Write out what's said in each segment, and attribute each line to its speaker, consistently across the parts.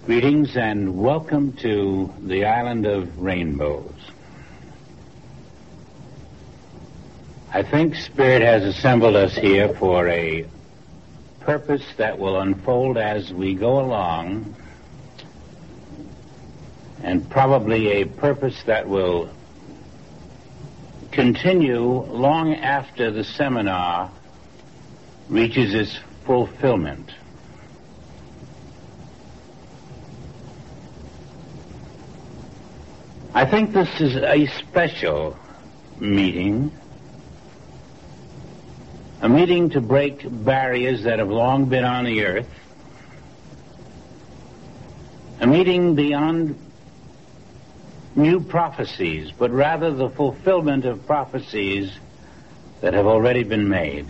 Speaker 1: Greetings and welcome to the Island of Rainbows. I think Spirit has assembled us here for a purpose that will unfold as we go along, and probably a purpose that will continue long after the seminar reaches its fulfillment. I think this is a special meeting, a meeting to break barriers that have long been on the earth, a meeting beyond new prophecies, but rather the fulfillment of prophecies that have already been made.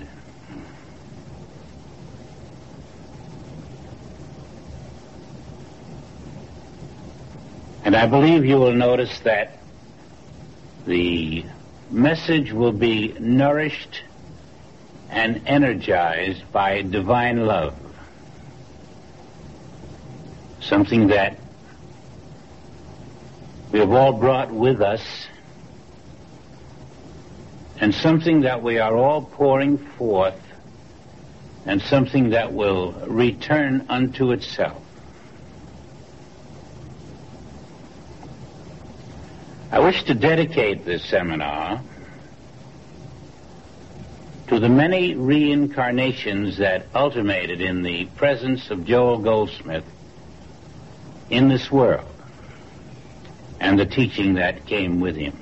Speaker 1: And I believe you will notice that the message will be nourished and energized by divine love, something that we have all brought with us, and something that we are all pouring forth, and something that will return unto itself. I wish to dedicate this seminar to the many reincarnations that ultimated in the presence of Joel Goldsmith in this world and the teaching that came with him.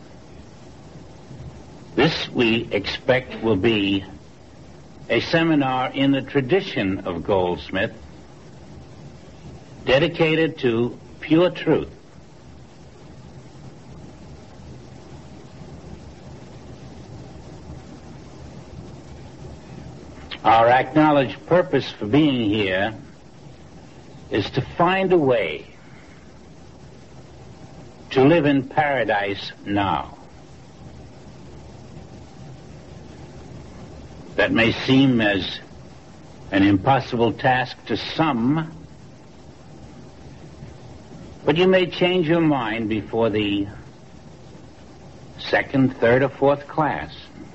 Speaker 1: This, we expect, will be a seminar in the tradition of Goldsmith, dedicated to pure truth. Our acknowledged purpose for being here is to find a way to live in paradise now. That may seem as an impossible task to some, but you may change your mind before the second, third, or fourth class.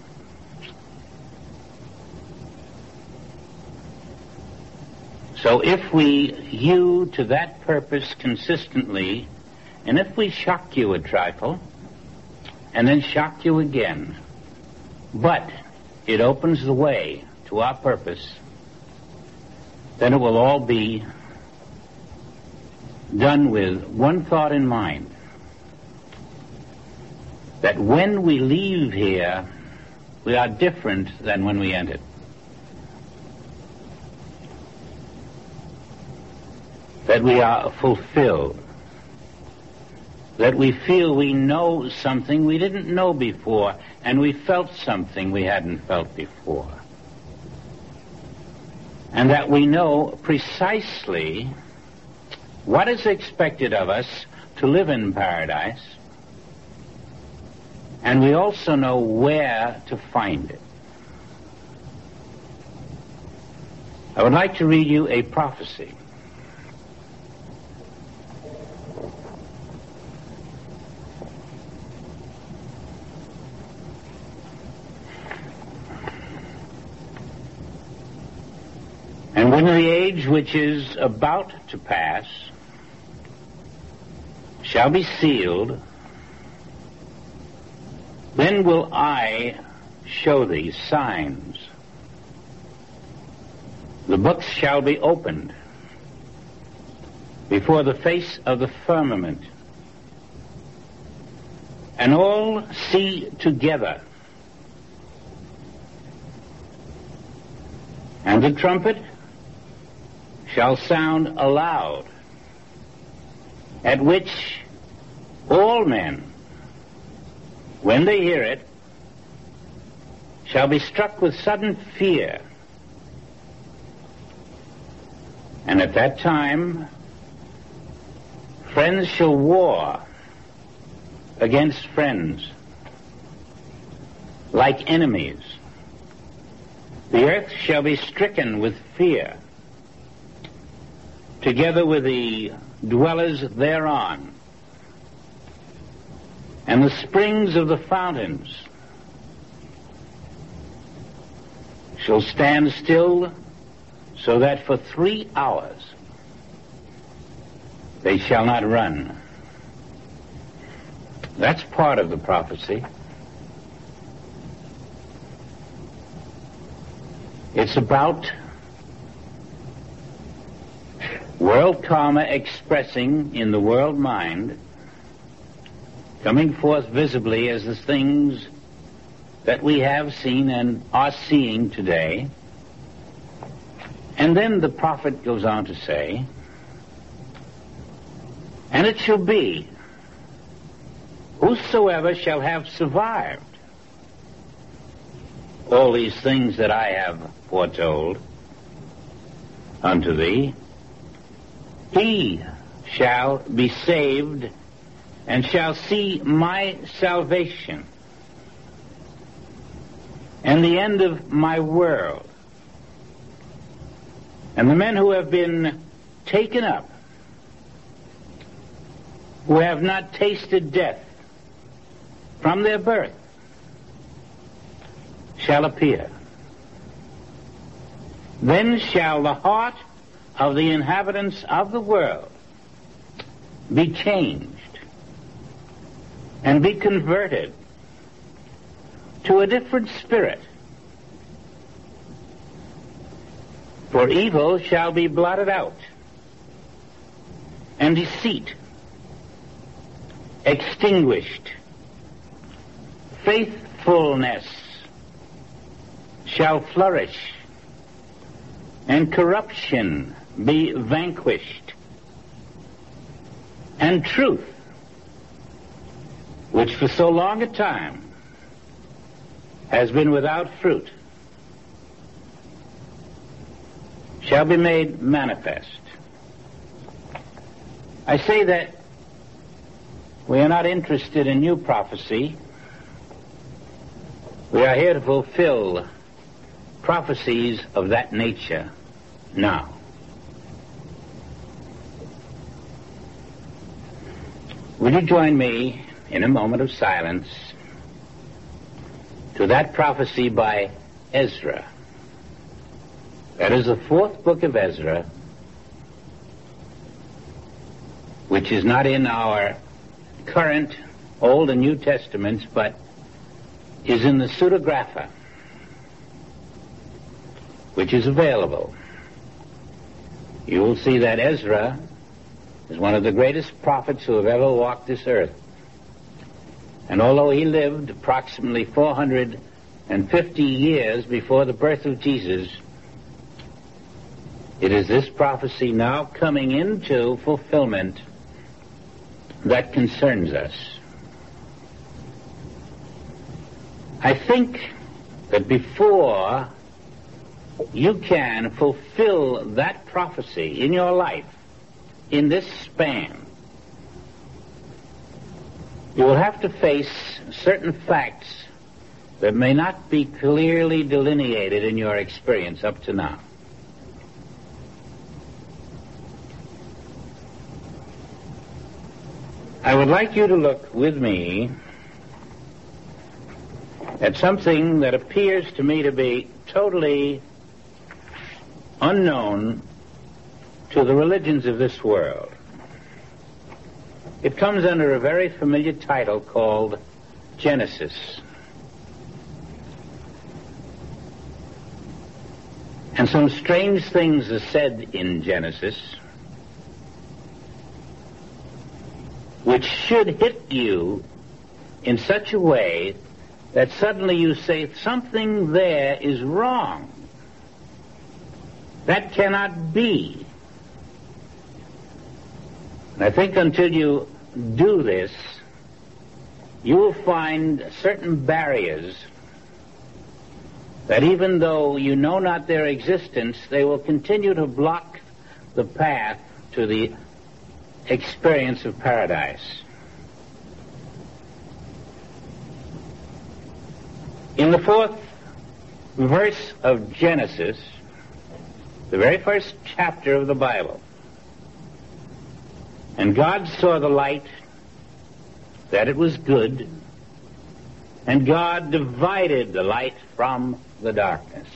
Speaker 1: So if we hew to that purpose consistently, and if we shock you a trifle, and then shock you again, but it opens the way to our purpose, then it will all be done with one thought in mind, that when we leave here, we are different than when we entered. That we are fulfilled, that we feel we know something we didn't know before, and we felt something we hadn't felt before, and that we know precisely what is expected of us to live in paradise, and we also know where to find it. I would like to read you a prophecy. And when the age which is about to pass shall be sealed, then will I show thee signs. The books shall be opened before the face of the firmament, and all see together. And the trumpet shall sound aloud, at which all men, when they hear it, shall be struck with sudden fear. And at that time, friends shall war against friends, like enemies. The earth shall be stricken with fear. together with the dwellers thereon, and the springs of the fountains shall stand still, so that for 3 hours they shall not run. That's part of the prophecy. It's about world karma expressing in the world mind, coming forth visibly as the things that we have seen and are seeing today. And then the prophet goes on to say, and it shall be, whosoever shall have survived all these things that I have foretold unto thee, he shall be saved and shall see my salvation and the end of my world. And the men who have been taken up, who have not tasted death from their birth, shall appear. Then shall the heart of the inhabitants of the world be changed and be converted to a different spirit. For evil shall be blotted out, and deceit extinguished. Faithfulness shall flourish, and corruption be vanquished. And truth, which for so long a time has been without fruit, shall be made manifest. I say that we are not interested in new prophecy. We are here to fulfill prophecies of that nature now. Will you join me in a moment of silence to that prophecy by Ezra? That is the 4th book of Ezra, which is not in our current Old and New Testaments, but is in the Pseudegrapha, which is available. You will see that Ezra is one of the greatest prophets who have ever walked this earth. And although he lived approximately 450 years before the birth of Jesus, it is this prophecy now coming into fulfillment that concerns us. I think that before you can fulfill that prophecy in your life, in this span, you will have to face certain facts that may not be clearly delineated in your experience up to now. I would like you to look with me at something that appears to me to be totally unknown to the religions of this world. It comes under a very familiar title called Genesis. And some strange things are said in Genesis which should hit you in such a way that suddenly you say, something there is wrong. That cannot be. And I think until you do this, you will find certain barriers that even though you know not their existence, they will continue to block the path to the experience of paradise. In the 4th verse of Genesis, the very first chapter of the Bible, And God saw the light, that it was good, and God divided the light from the darkness.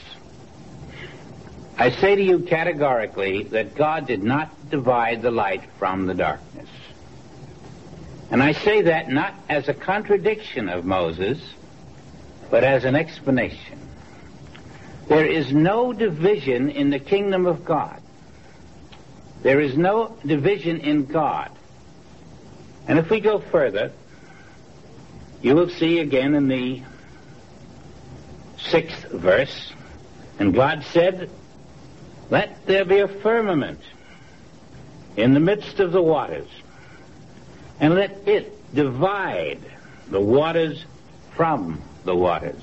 Speaker 1: I say to you categorically that God did not divide the light from the darkness. And I say that not as a contradiction of Moses, but as an explanation. There is no division in the kingdom of God. There is no division in God. And if we go further, you will see again in the 6th verse, and God said, "Let there be a firmament in the midst of the waters, and let it divide the waters from the waters."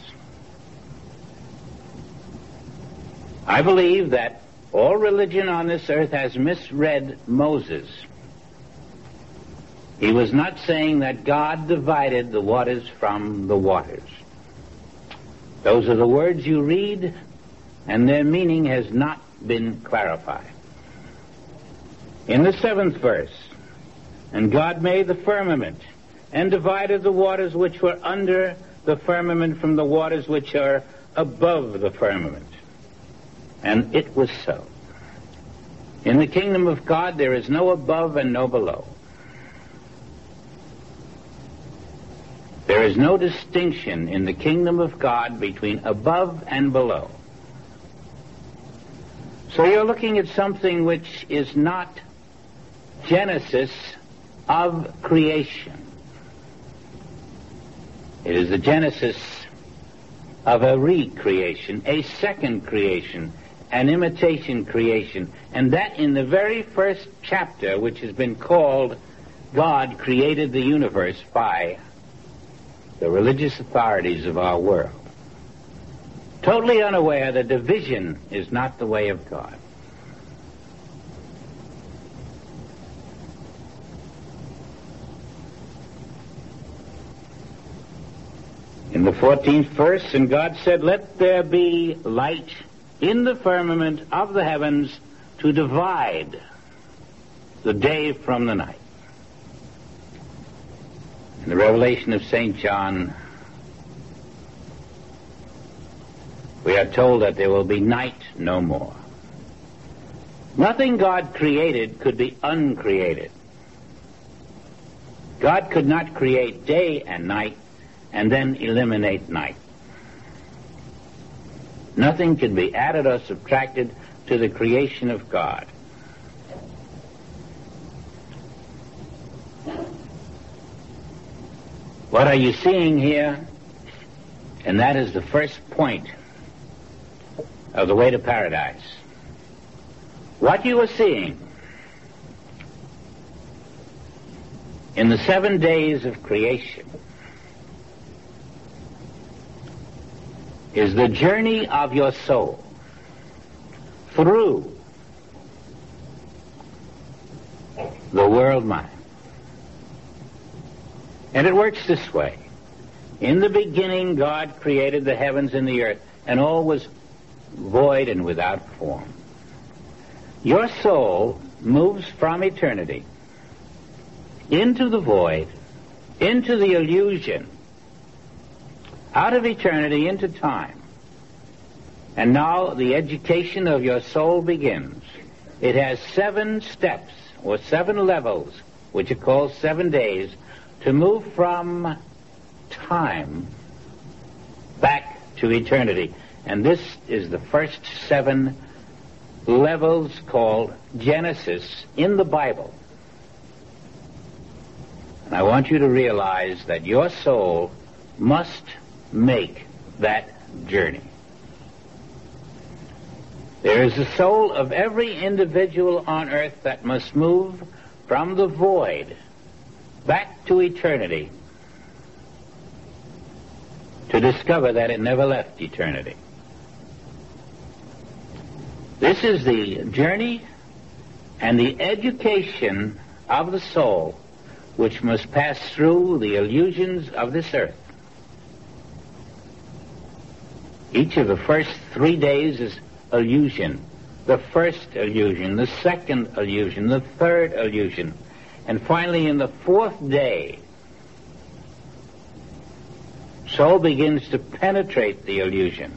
Speaker 1: I believe that all religion on this earth has misread Moses. He was not saying that God divided the waters from the waters. Those are the words you read, and their meaning has not been clarified. In the 7th verse, "And God made the firmament, and divided the waters which were under the firmament from the waters which are above the firmament. And it was so." In the kingdom of God there is no above and no below. There is no distinction in the kingdom of God between above and below. So you're looking at something which is not genesis of creation. It is the genesis of a recreation, a second creation, an imitation creation, and that in the very first chapter, which has been called God Created the Universe by the religious authorities of our world. Totally unaware that division is not the way of God. In the 14th verse, "And God said, Let there be light in the firmament of the heavens to divide the day from the night." In the Revelation of St. John, we are told that there will be night no more. Nothing God created could be uncreated. God could not create day and night and then eliminate night. Nothing can be added or subtracted to the creation of God. What are you seeing here? And that is the first point of the way to paradise. What you are seeing in the 7 days of creation is the journey of your soul through the world mind. And it works this way. In the beginning, God created the heavens and the earth, and all was void and without form. Your soul moves from eternity into the void, into the illusion, out of eternity into time. And now the education of your soul begins. It has 7 steps, or 7 levels, which are called 7 days, to move from time back to eternity. And this is the first 7 levels called Genesis in the Bible. And I want you to realize that your soul must make that journey. There is the soul of every individual on earth that must move from the void back to eternity to discover that it never left eternity. This is the journey and the education of the soul which must pass through the illusions of this earth. Each of the first 3 days is illusion. The first illusion, the second illusion, the third illusion. And finally, in the fourth day, soul begins to penetrate the illusion.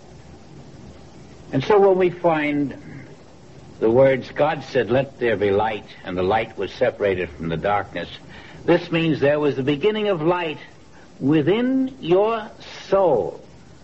Speaker 1: And so when we find the words, God said, let there be light, and the light was separated from the darkness, this means there was the beginning of light within your soul.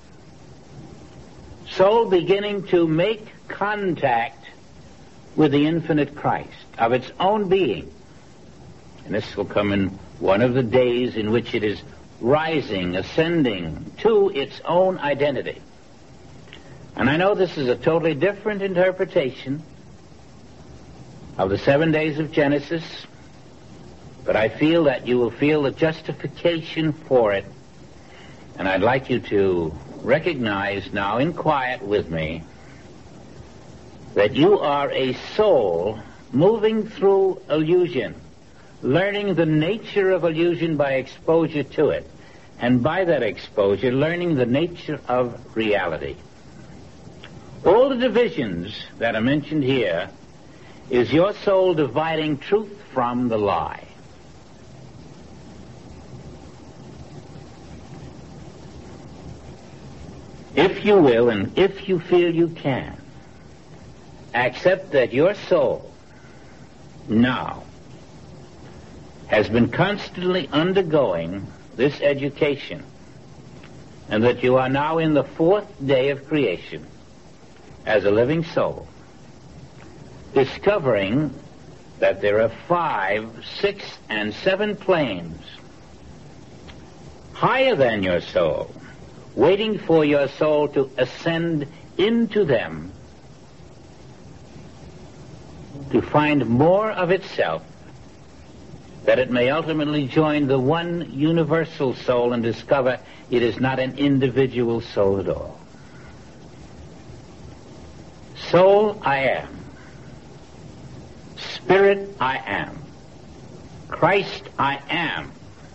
Speaker 1: Soul beginning to make contact with the infinite Christ of its own being. And this will come in one of the days in which it is rising, ascending to its own identity. And I know this is a totally different interpretation of the 7 days of Genesis, but I feel that you will feel the justification for it. And I'd like you to recognize now in quiet with me that you are a soul moving through illusion, learning the nature of illusion by exposure to it, and by that exposure learning the nature of reality. All the divisions that are mentioned here is your soul dividing truth from the lie. If you will, and if you feel you can, accept that your soul now has been constantly undergoing this education, and that you are now in the fourth day of creation as a living soul, discovering that there are 5, 6, and 7 planes higher than your soul, waiting for your soul to ascend into them to find more of itself, that it may ultimately join the one universal soul and discover it is not an individual soul at all. Soul, I am. Spirit, I am. Christ, I am.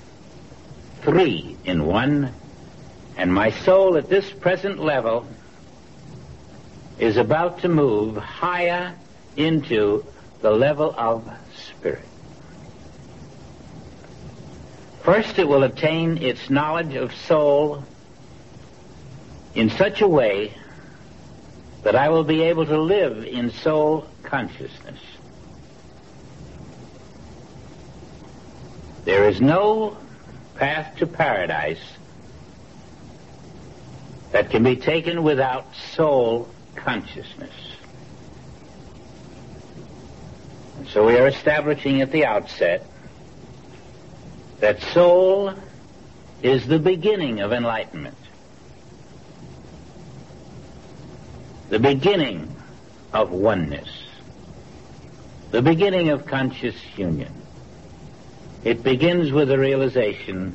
Speaker 1: 3 in one. And my soul at this present level is about to move higher into the level of spirit. First, it will attain its knowledge of soul in such a way that I will be able to live in soul consciousness. There is no path to paradise that can be taken without soul consciousness. And so we are establishing at the outset that soul is the beginning of enlightenment, the beginning of oneness, the beginning of conscious union. It begins with the realization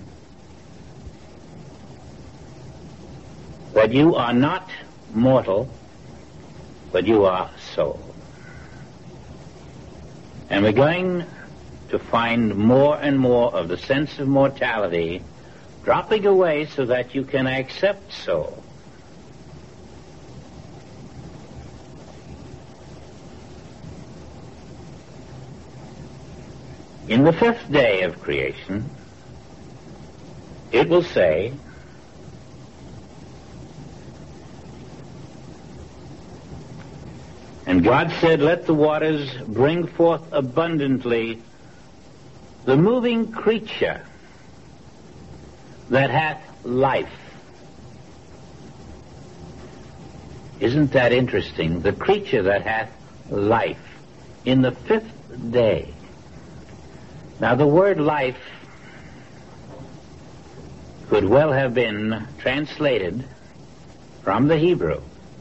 Speaker 1: that you are not mortal, but you are soul. And we're going to find more and more of the sense of mortality dropping away so that you can accept soul. In the 5th day of creation, it will say, and God said, let the waters bring forth abundantly the moving creature that hath life. Isn't that interesting? The creature that hath life in the 5th day. Now, the word life could well have been translated from the Hebrew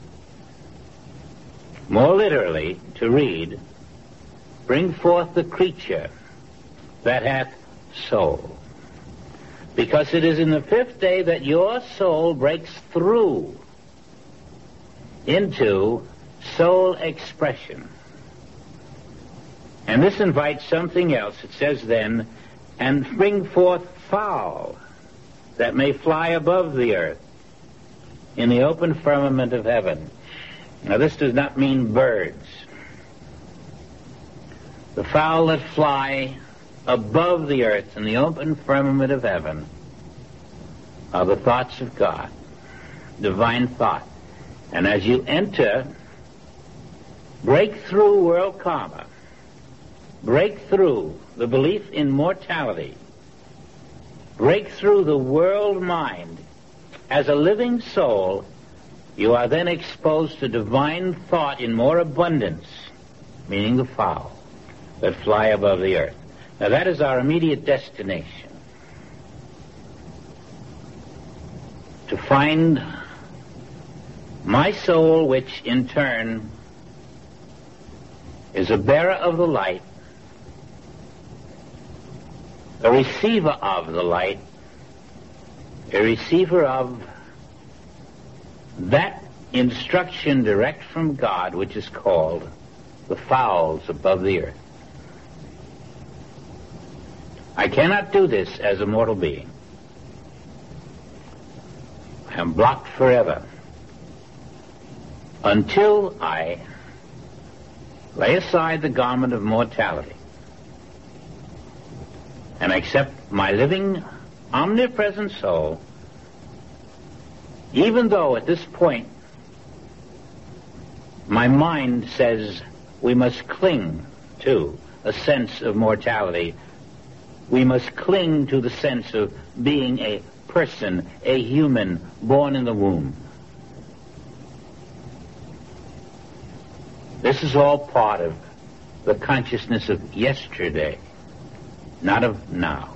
Speaker 1: more literally to read, bring forth the creature that hath soul. Because it is in the 5th day that your soul breaks through into soul expression. And this invites something else. It says then, and bring forth fowl that may fly above the earth in the open firmament of heaven. Now, this does not mean birds. The fowl that fly above the earth in the open firmament of heaven are the thoughts of God, divine thought. And as you enter, break through world karma, break through the belief in mortality, break through the world mind as a living soul, you are then exposed to divine thought in more abundance, meaning the fowl that fly above the earth. Now that is our immediate destination. To find my soul, which in turn is a bearer of the light, a receiver of the light, a receiver of that instruction direct from God, which is called the fowls above the earth. I cannot do this as a mortal being. I am blocked forever until I lay aside the garment of mortality and accept my living, omnipresent soul, even though at this point my mind says we must cling to a sense of mortality. We must cling to the sense of being a person, a human, born in the womb. This is all part of the consciousness of yesterday, not of now.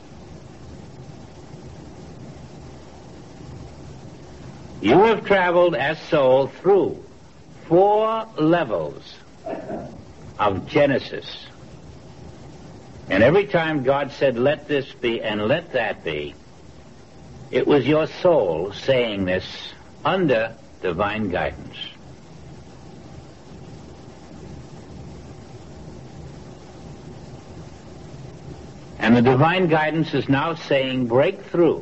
Speaker 1: You have traveled as soul through 4 levels of Genesis. And every time God said, let this be and let that be, it was your soul saying this under divine guidance. And the divine guidance is now saying, break through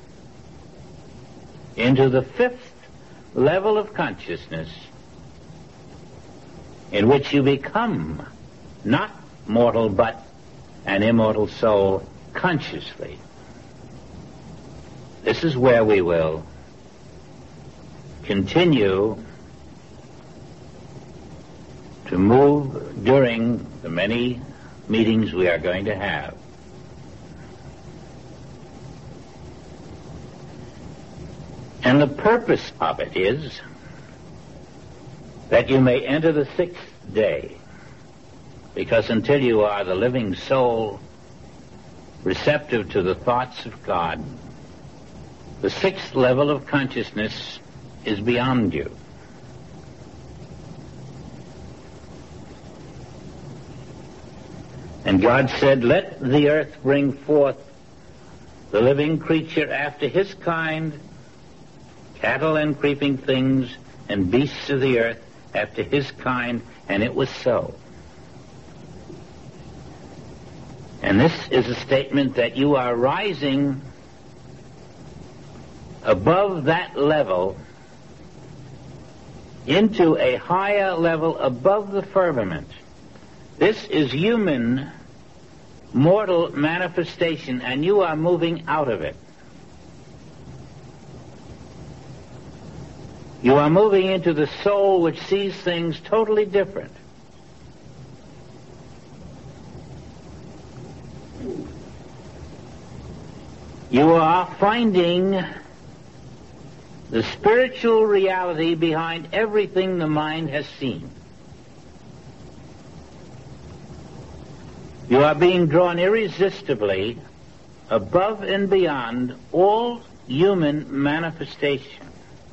Speaker 1: into the 5th level of consciousness, in which you become not mortal but an immortal soul consciously. This is where we will continue to move during the many meetings we are going to have. And the purpose of it is that you may enter the 6th day, because until you are the living soul receptive to the thoughts of God, the 6th level of consciousness is beyond you. And God said, let the earth bring forth the living creature after his kind, cattle and creeping things and beasts of the earth after his kind, and it was so. And this is a statement that you are rising above that level into a higher level above the firmament. This is human, mortal manifestation, and you are moving out of it. You are moving into the soul which sees things totally different. You are finding the spiritual reality behind everything the mind has seen. You are being drawn irresistibly above and beyond all human manifestation.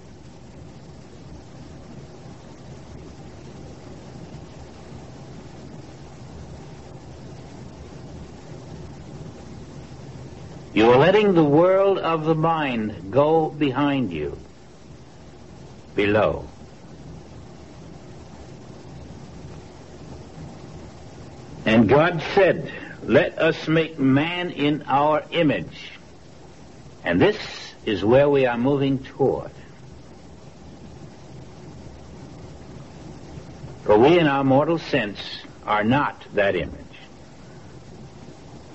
Speaker 1: You are letting the world of the mind go behind you, below. And God said, let us make man in our image. And this is where we are moving toward. For we in our mortal sense are not that image.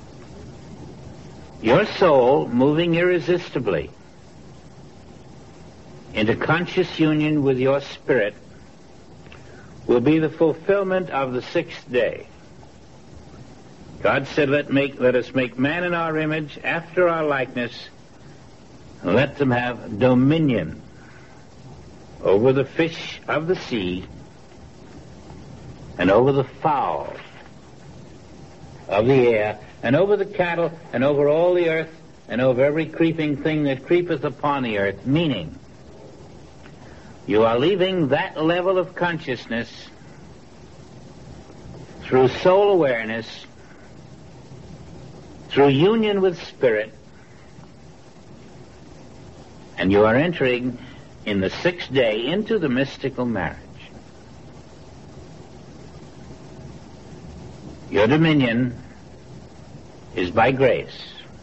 Speaker 1: Your soul, moving irresistibly into conscious union with your spirit, will be the fulfillment of the sixth day. God said, let us make man in our image, after our likeness, and let them have dominion over the fish of the sea and over the fowl of the air and over the cattle and over all the earth and over every creeping thing that creepeth upon the earth. Meaning, you are leaving that level of consciousness through soul awareness, through union with spirit, and you are entering in the sixth day into the mystical marriage. Your dominion is by grace.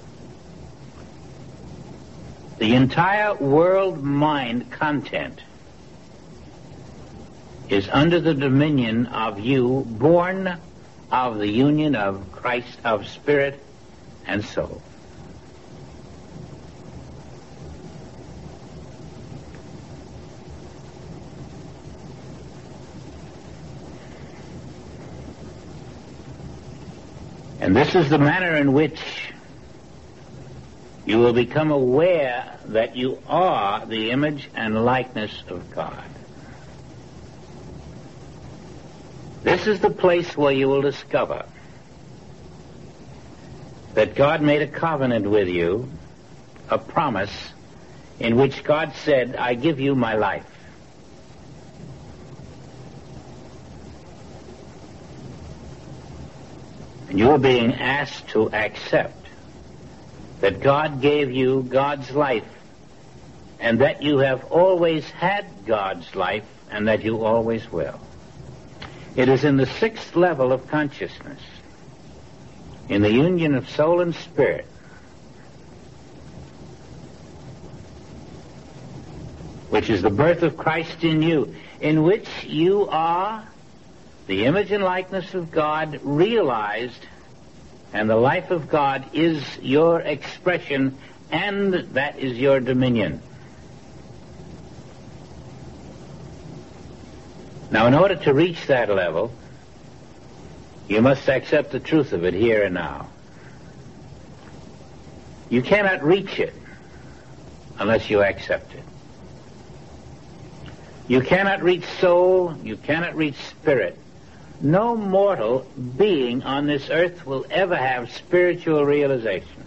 Speaker 1: The entire world mind content is under the dominion of you, born of the union of Christ, of spirit and soul. And this is the manner in which you will become aware that you are the image and likeness of God. This is the place where you will discover that God made a covenant with you, a promise in which God said, I give you my life. And you are being asked to accept that God gave you God's life, and that you have always had God's life, and that you always will. It is in the sixth level of consciousness, in the union of soul and spirit, which is the birth of Christ in you, in which you are the image and likeness of God realized, and the life of God is your expression, and that is your dominion. Now, in order to reach that level, you must accept the truth of it here and now. You cannot reach it unless you accept it. You cannot reach soul, you cannot reach spirit. No mortal being on this earth will ever have spiritual realization.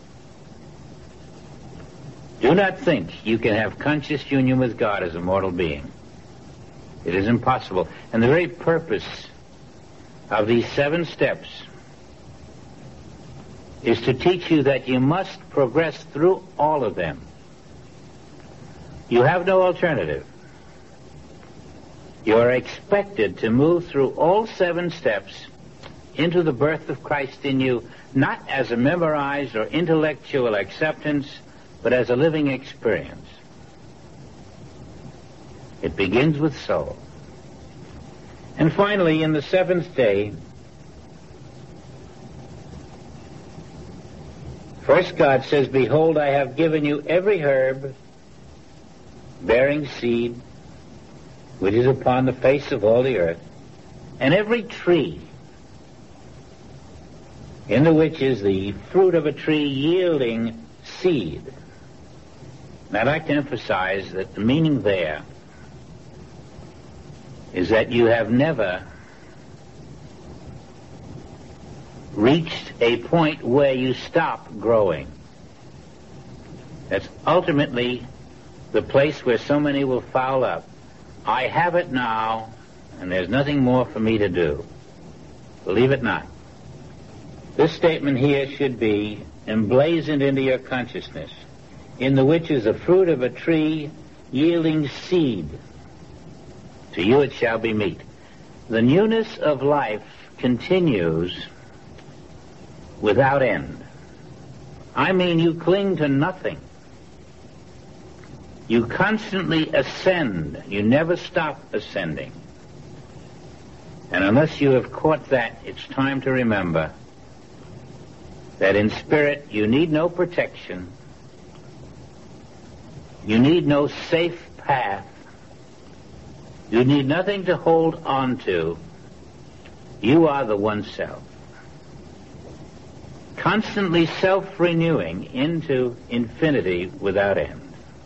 Speaker 1: Do not think you can have conscious union with God as a mortal being. It is impossible. And the very purpose of these 7 steps is to teach you that you must progress through all of them. You have no alternative. You are expected to move through all 7 steps into the birth of Christ in you, not as a memorized or intellectual acceptance, but as a living experience. It begins with soul. And finally, in the 7th day, first God says, Behold, I have given you every herb bearing seed, which is upon the face of all the earth, and every tree, in the which is the fruit of a tree yielding seed. And I'd like to emphasize that the meaning there is that you have never reached a point where you stop growing. That's ultimately the place where so many will foul up. I have it now, and there's nothing more for me to do. Believe it not. This statement here should be emblazoned into your consciousness, in the which is the fruit of a tree yielding seed. To you it shall be meat. The newness of life continues without end. I mean, you cling to nothing. You constantly ascend. You never stop ascending. And unless you have caught that, it's time to remember that in spirit you need no protection, you need no safe path, you need nothing to hold on to. You are the one self, constantly self-renewing into infinity without end.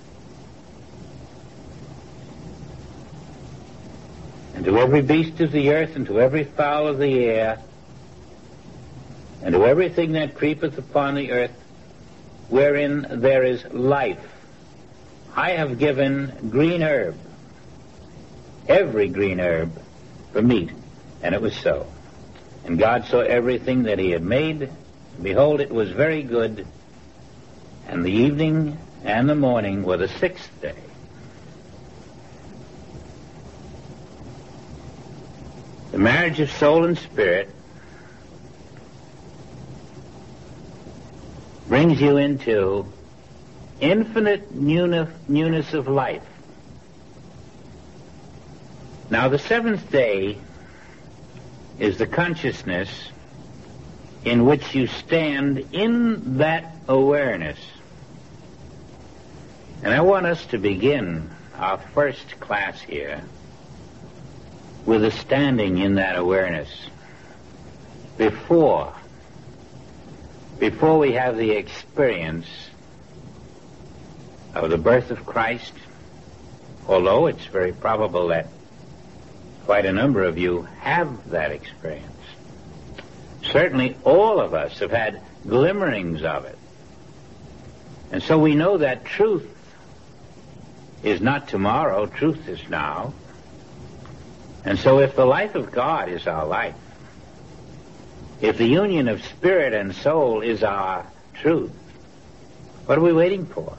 Speaker 1: And to every beast of the earth, and to every fowl of the air, and to everything that creepeth upon the earth, wherein there is life, I have given green herb, every green herb, for meat. And it was so. And God saw everything that he had made. Behold, it was very good. And the evening and the morning were the sixth day. The marriage of soul and spirit brings you into infinite newness of life. Now, the seventh day is the consciousness in which you stand in that awareness. And I want us to begin our first class here with a standing in that awareness before we have the experience of the birth of Christ, although it's very probable that quite a number of you have that experience. Certainly all of us have had glimmerings of it. And so we know that truth is not tomorrow, truth is now. And so if the life of God is our life, if the union of spirit and soul is our truth, what are we waiting for?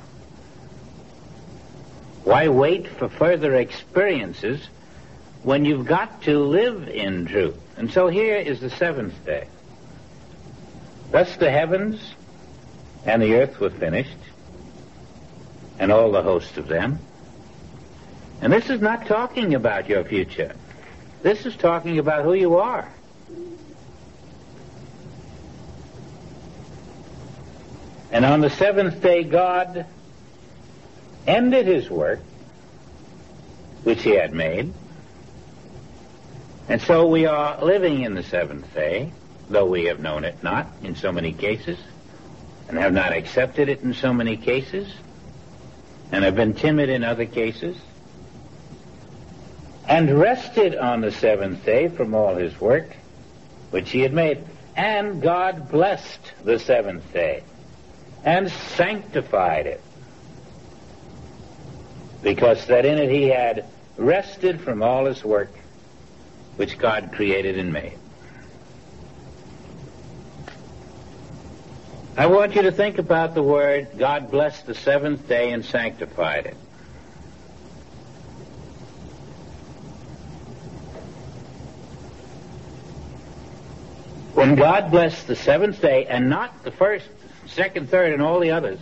Speaker 1: Why wait for further experiences when you've got to live in truth? And so here is the seventh day. Thus the heavens and the earth were finished, and all the host of them. And this is not talking about your future. This is talking about who you are. And on the seventh day, God ended his work, which he had made. And so we are living in the seventh day, though we have known it not in so many cases, and have not accepted it in so many cases, and have been timid in other cases, and rested on the seventh day from all his work, which he had made. And God blessed the seventh day, and sanctified it, because that in it he had rested from all his work which God created and made. I want you to think about the word, God blessed the seventh day and sanctified it. When God blessed the seventh day, and not the first, second, third, and all the others,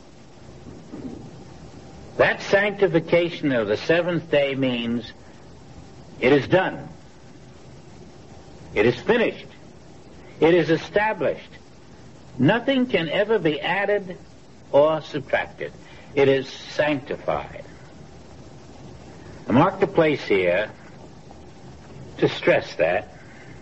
Speaker 1: that sanctification of the seventh day means it is done. It is finished. It is established. Nothing can ever be added or subtracted. It is sanctified. I marked a place here to stress that.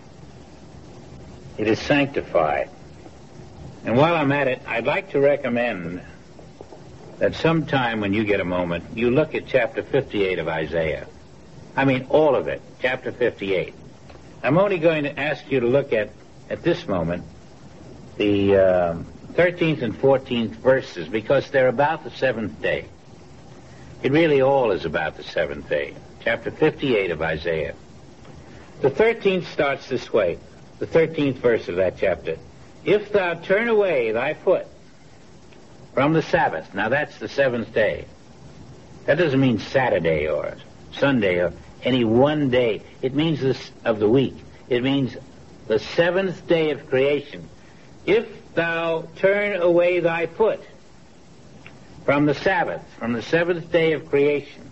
Speaker 1: It is sanctified. And while I'm at it, I'd like to recommend that sometime when you get a moment, you look at chapter 58 of Isaiah. I mean, all of it, chapter 58. I'm only going to ask you to look at this moment, the 13th and 14th verses, because they're about the seventh day. It really all is about the seventh day. Chapter 58 of Isaiah. The 13th starts this way, the 13th verse of that chapter. If thou turn away thy foot from the Sabbath. Now that's the seventh day. That doesn't mean Saturday or Sunday or any one day. It means this of the week. It means the seventh day of creation. If thou turn away thy foot from the Sabbath, from the seventh day of creation,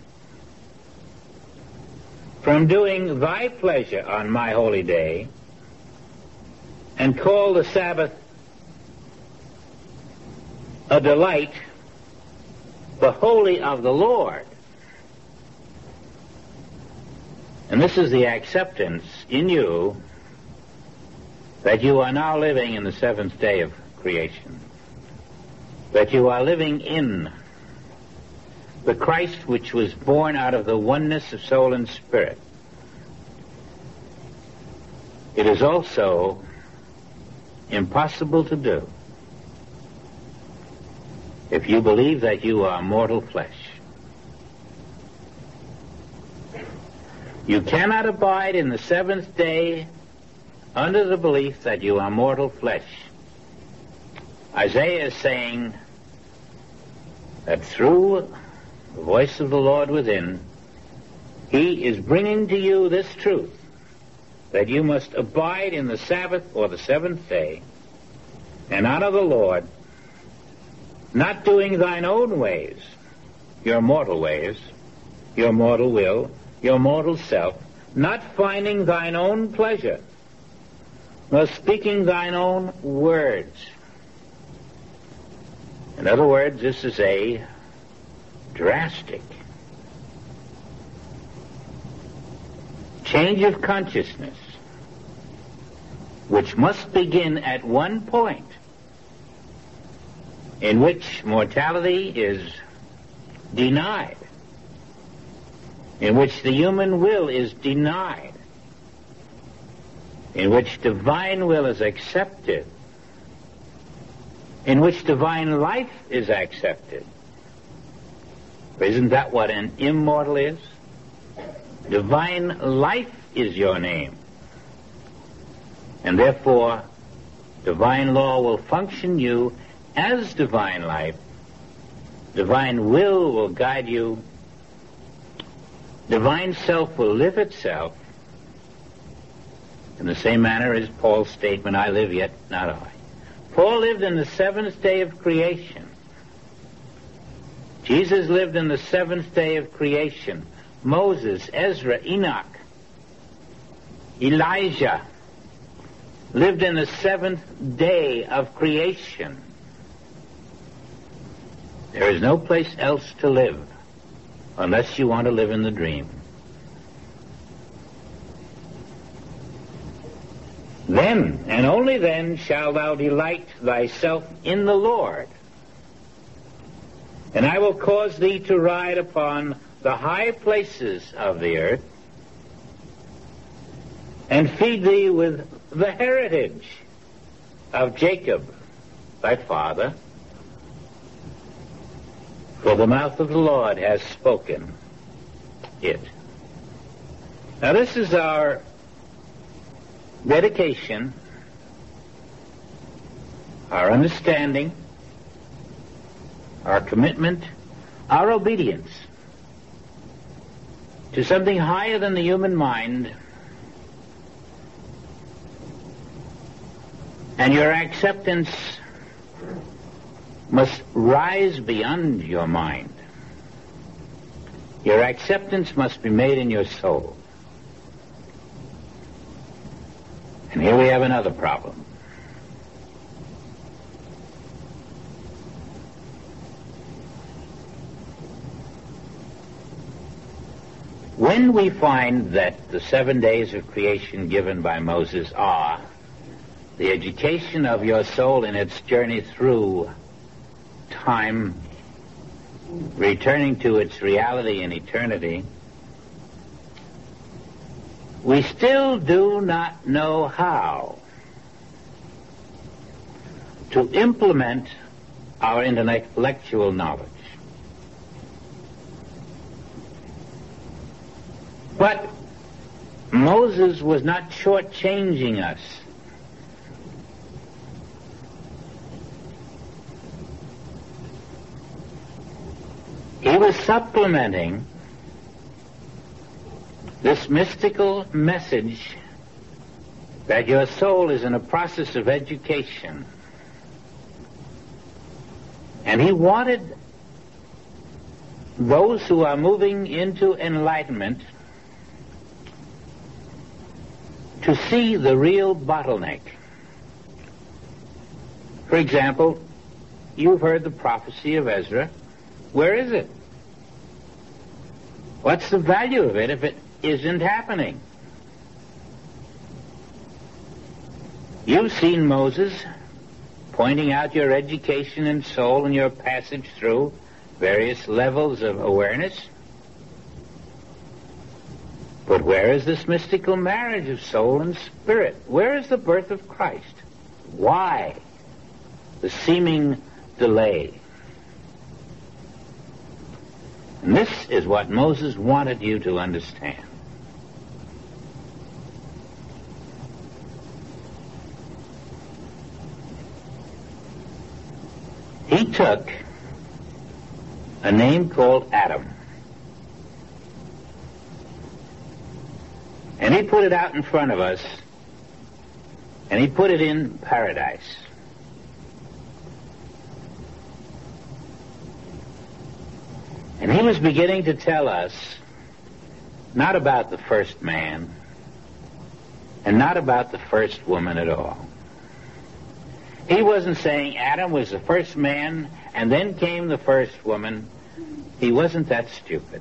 Speaker 1: from doing thy pleasure on my holy day, and call the Sabbath a delight, but wholly of the Lord. And this is the acceptance in you that you are now living in the seventh day of creation, that you are living in the Christ which was born out of the oneness of soul and spirit. It is also impossible to do if you believe that you are mortal flesh. You cannot abide in the seventh day under the belief that you are mortal flesh. Isaiah is saying that through the voice of the Lord within, he is bringing to you this truth, that you must abide in the Sabbath or the seventh day, and honor the Lord, not doing thine own ways, your mortal ways, your mortal will, your mortal self, not finding thine own pleasure, nor speaking thine own words. In other words, this is a drastic change of consciousness, which must begin at one point in which mortality is denied, in which the human will is denied, in which divine will is accepted, in which divine life is accepted. Isn't that what an immortal is? Divine life is your name. And therefore, divine law will function you as divine life. Divine will guide you. Divine self will live itself in the same manner as Paul's statement, I live yet not I. Paul lived in the seventh day of creation. Jesus lived in the seventh day of creation. Moses, Ezra, Enoch, Elijah lived in the seventh day of creation. There is no place else to live unless you want to live in the dream. Then, and only then, shalt thou delight thyself in the Lord. And I will cause thee to ride upon the high places of the earth, and feed thee with the heritage of Jacob, thy father. For the mouth of the Lord has spoken it. Now this is our dedication, our understanding, our commitment, our obedience to something higher than the human mind, and your acceptance must rise beyond your mind. Your acceptance must be made in your soul. And here we have another problem. When we find that the 7 days of creation given by Moses are the education of your soul in its journey through time, returning to its reality in eternity, we still do not know how to implement our intellectual knowledge. But Moses was not shortchanging us. He was supplementing this mystical message that your soul is in a process of education. And he wanted those who are moving into enlightenment to see the real bottleneck. For example, you've heard the prophecy of Ezra. Where is it? What's the value of it if it isn't happening? You've seen Moses pointing out your education in soul and your passage through various levels of awareness. But where is this mystical marriage of soul and spirit? Where is the birth of Christ? Why the seeming delay? And this is what Moses wanted you to understand. He took a name called Adam, and he put it out in front of us, and he put it in paradise. And he was beginning to tell us not about the first man and not about the first woman at all. He wasn't saying Adam was the first man and then came the first woman. He wasn't that stupid.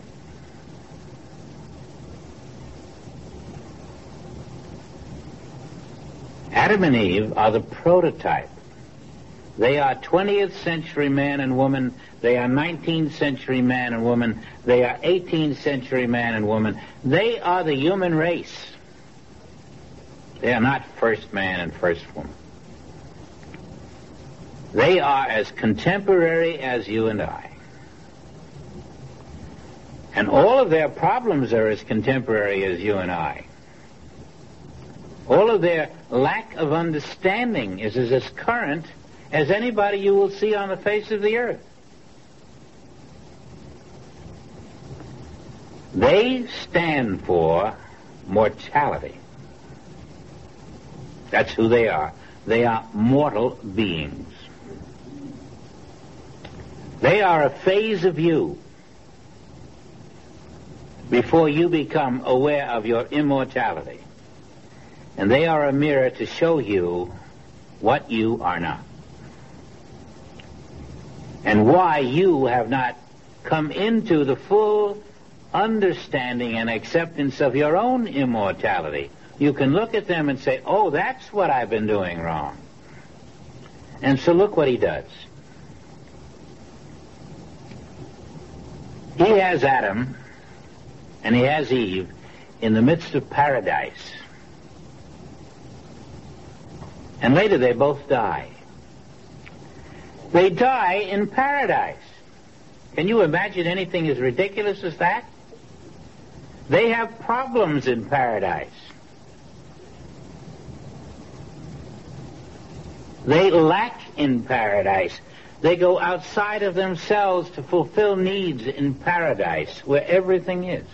Speaker 1: Adam and Eve are the prototype. They are 20th century man and woman. They are 19th century man and woman. They are 18th century man and woman. They are the human race. They are not first man and first woman. They are as contemporary as you and I. And all of their problems are as contemporary as you and I. All of their lack of understanding is as current as anybody you will see on the face of the earth. They stand for mortality. That's who they are. They are mortal beings. They are a phase of you before you become aware of your immortality. And they are a mirror to show you what you are not. And why you have not come into the full understanding and acceptance of your own immortality. You can look at them and say, oh, that's what I've been doing wrong. And so look what he does. He has Adam and he has Eve in the midst of paradise. And later they both die. They die in paradise. Can you imagine anything as ridiculous as that? They have problems in paradise. They lack in paradise. They go outside of themselves to fulfill needs in paradise, where everything is.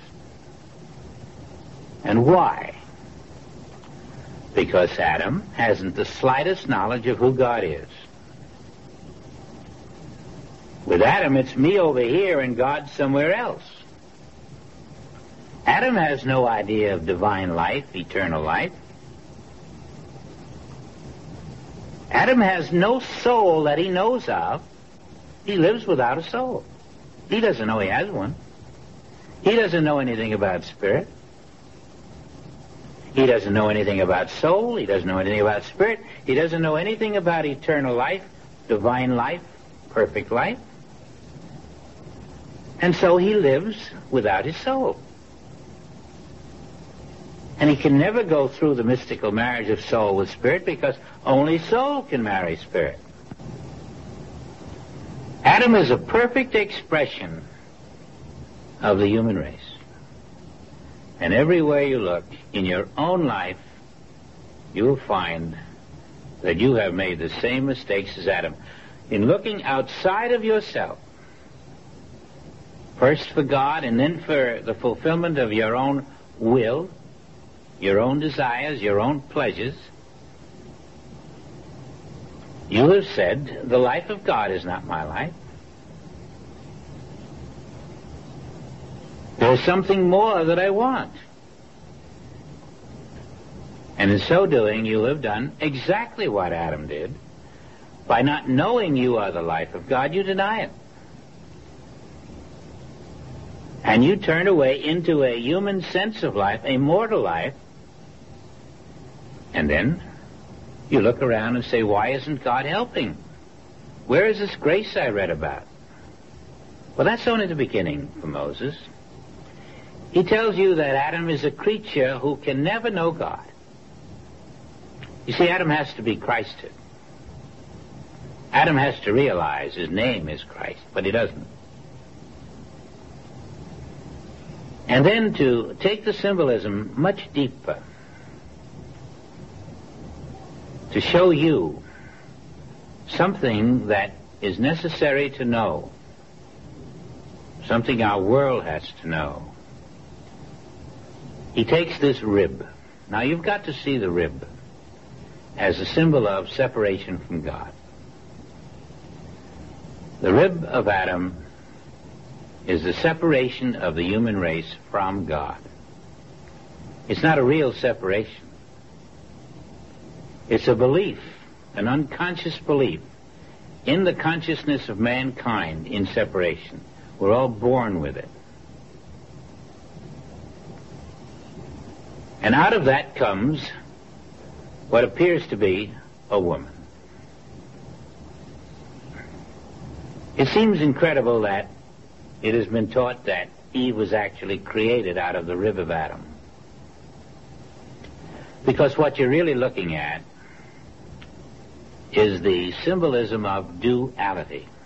Speaker 1: And why? Because Adam hasn't the slightest knowledge of who God is. With Adam, it's me over here and God somewhere else. Adam has no idea of divine life, eternal life. Adam has no soul that he knows of. He lives without a soul. He doesn't know he has one. He doesn't know anything about spirit. He doesn't know anything about soul. He doesn't know anything about spirit. He doesn't know anything about eternal life, divine life, perfect life. And so he lives without his soul. And he can never go through the mystical marriage of soul with spirit because only soul can marry spirit. Adam is a perfect expression of the human race. And everywhere you look in your own life, you will find that you have made the same mistakes as Adam. In looking outside of yourself, first for God and then for the fulfillment of your own will, your own desires, your own pleasures, you have said, the life of God is not my life. There's something more that I want. And in so doing, you have done exactly what Adam did. By not knowing you are the life of God, you deny it. And you turn away into a human sense of life, a mortal life, and then you look around and say, why isn't God helping? Where is this grace I read about? Well, that's only the beginning for Moses. He tells you that Adam is a creature who can never know God. You see, Adam has to be Christed. Adam has to realize his name is Christ, but he doesn't. And then to take the symbolism much deeper, to show you something that is necessary to know, something our world has to know. He takes this rib. Now you've got to see the rib as a symbol of separation from God. The rib of Adam is the separation of the human race from God. It's not a real separation. It's a belief, an unconscious belief in the consciousness of mankind in separation. We're all born with it. And out of that comes what appears to be a woman. It seems incredible that it has been taught that Eve was actually created out of the rib of Adam. Because what you're really looking at is the symbolism of duality.